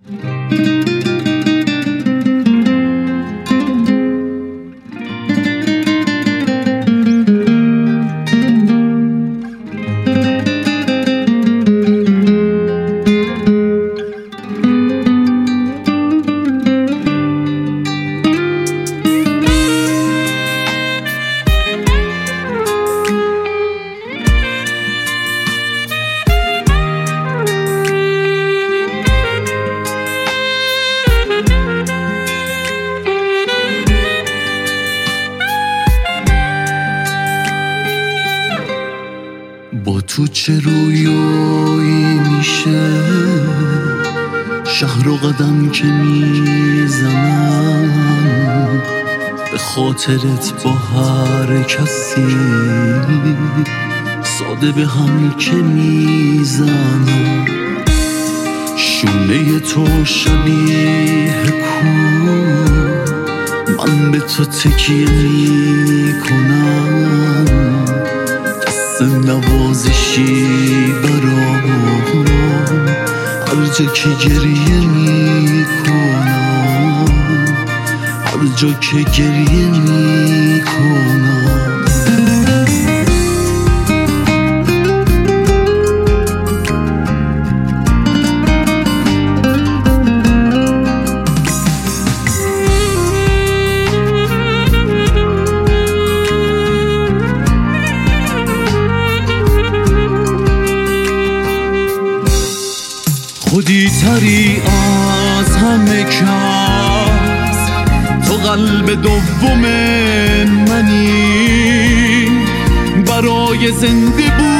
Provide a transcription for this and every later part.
با تو چه رویایی میشه شهر و قدم که میزنم به خاطرت با هر کسی ساده به هم که میزنم شونه تو شبیه کو من به تو تکیه میکنم نوازشی برام هر جا که گریه میکنم هر جا که گریه میکنم خودی تری از همه کس تو قلب دوم منی برای زنده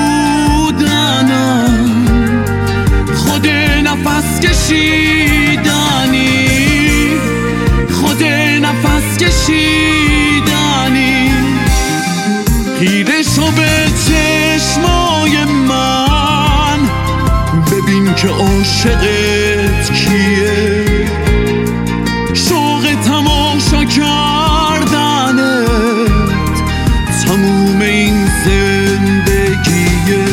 بودنم خود نفس کشیدنی خود نفس کشیدنی خیره شو به چشمای من ببین که عاشقت کیه شوق تماشا کردنت تموم این زندگیه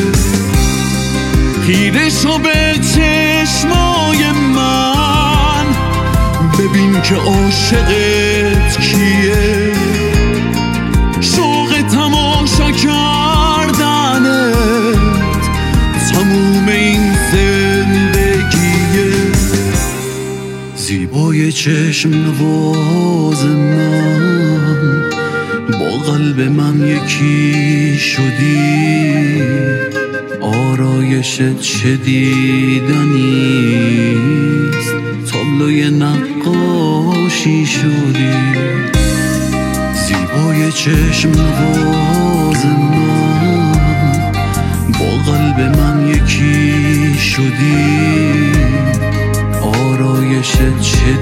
خیره شو به چشمای من ببین که عاشقت کیه شوق تماشا کردنت تموم این زندگیه زیبای چشم نواز من با قلب من یکی شدی آرایشت چه دیدنیست تابلوی نقاشی شدی زیبای چشم نواز من با قلب من یکی شدی آرایشت چه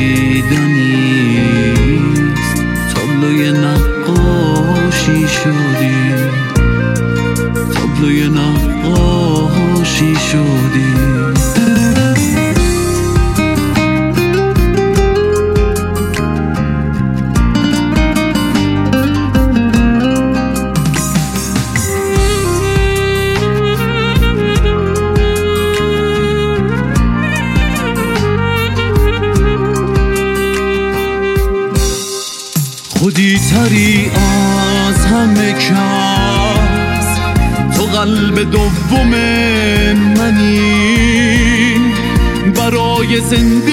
دیدنیست تابلوی نقاشی شدی تابلوی نقاشی شدی خودی تری از همه کس تو قلب دوم منی برای زنده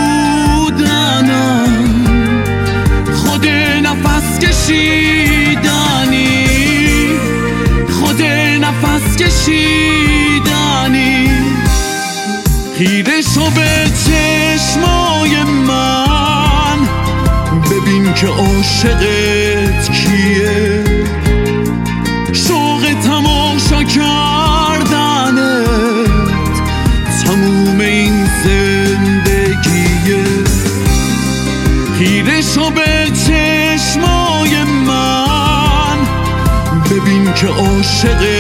بودنم خود نفس کشیدنی خود نفس کشیدنی خیره شو به چشمای من ببین که عاشقت کیه شوق تماشا کردنت تموم این زندگیه خیره شو به چشمای من ببین که عاشقت